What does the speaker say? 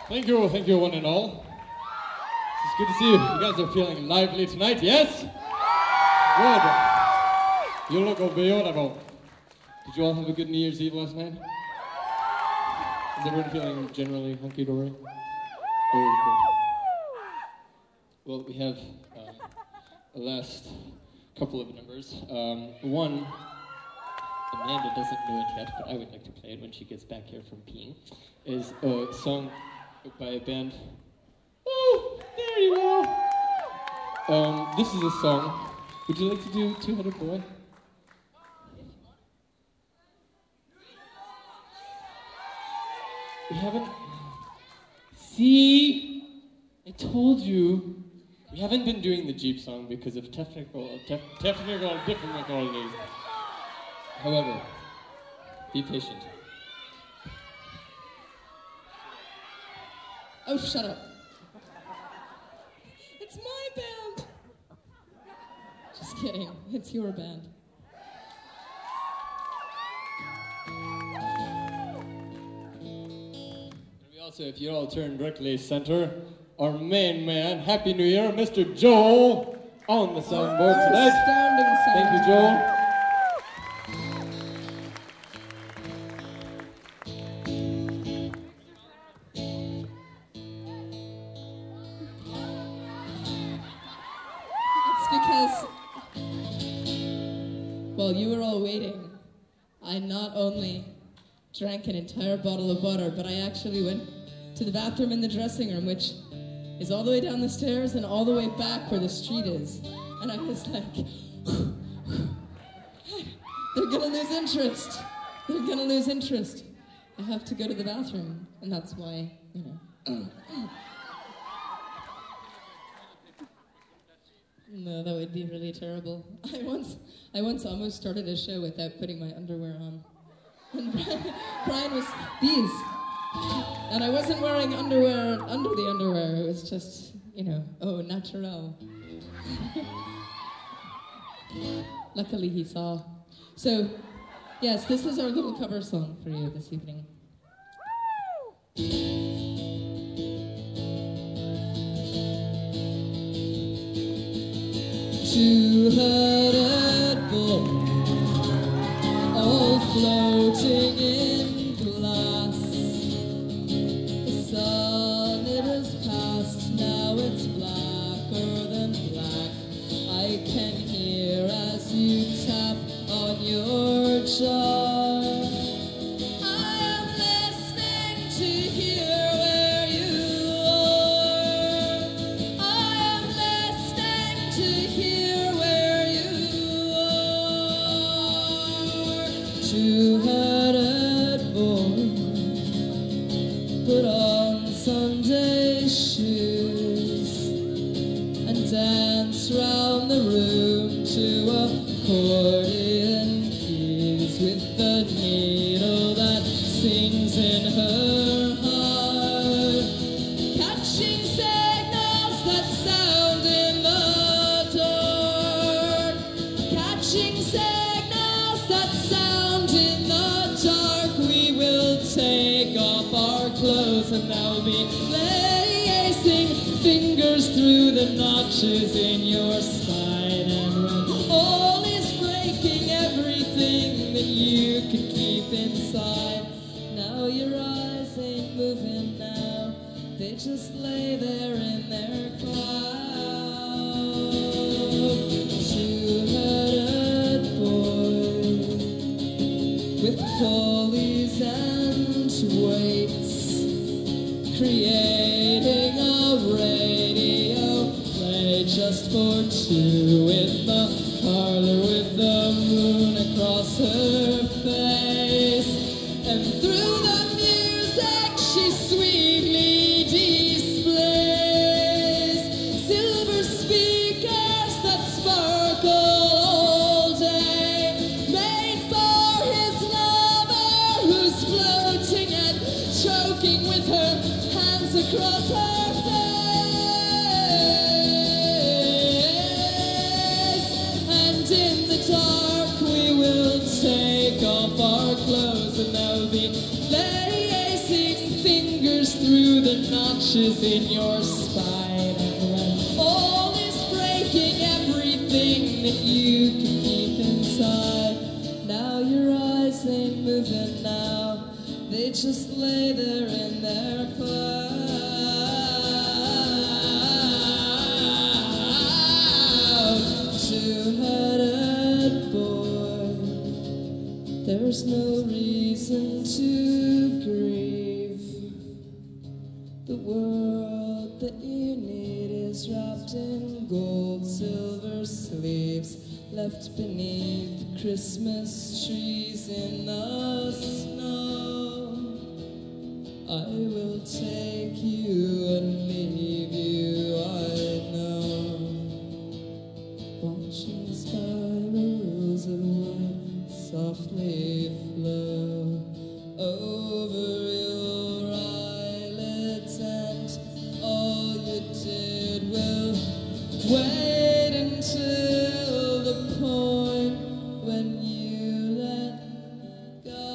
Thank you one and all. It's good to see you. You guys are feeling lively tonight, yes? Good. You look beautiful. Did you all have a good New Year's Eve last night? Is everyone feeling generally hunky-dory? Oh, good. Well, we have a last couple of numbers. One, Amanda doesn't know it yet, but I would like to play it when she gets back here from peeing, is a song by a band. Oh, there you are. This is a song. Would you like to do Two-Headed Boy? We haven't. See? I told you. We haven't been doing the Jeep song because of technical difficulties. However, be patient. Oh, shut up. It's my band. Just kidding. It's your band. We also, if you all turn directly center, our main man, Happy New Year, Mr. Joel, on the soundboard tonight. Astounding sound. Thank you, Joel. While you were all waiting, I not only drank an entire bottle of water, but I actually went to the bathroom in the dressing room, which is all the way down the stairs and all the way back where the street is. And I was like, they're gonna lose interest. They're gonna lose interest. I have to go to the bathroom, and that's why, you know. No, that would be really terrible. I once almost started a show without putting my underwear on. And Brian was these. And I wasn't wearing underwear under the underwear. It was just, you know, au naturel. Luckily he saw. So, yes, this is our little cover song for you this evening. Two-headed bull, all floating in glass. The sun, it has passed, now it's blacker than black. I can hear as you tap on your jaw. Two-headed boy, put on Sunday shoes and dance round the room to accordion keys with the needle that sings in her heart, catching signals that sound in the dark, catching signals that sound in the dark. We will take off our clothes and now be lacing fingers through the notches in your spine. And when all is breaking, everything that you could keep inside, now your eyes ain't moving now, they just lay there in their cloud. Two-headed boy with pulleys and weights, creating a radio play just for two in the parlor with the moon across her face. And through the music she sweetly displays silver speakers that sparkle all day, made for his lover who's floating and choking with her hands across her face. And in the dark punches in your spine. And all is breaking everything that you can keep inside. Now your eyes ain't moving now. They just lay there in their cloud. Two-headed boy, there's no reason to grieve. The world that you need is wrapped in gold, silver sleeves, left beneath the Christmas trees in the snow. I will take you and leave you, I know. Watching spirals of white softly flow over your eyelids, and all you did will wait until the point when you let go.